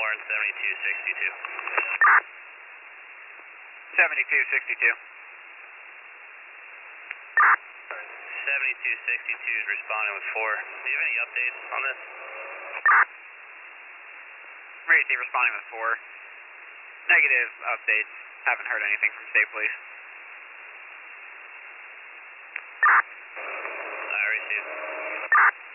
Warren 7262. 7262. 7262 is responding with 4. Do you have any updates on this? Racy responding with 4. Negative updates. Haven't heard anything from State Police. I received.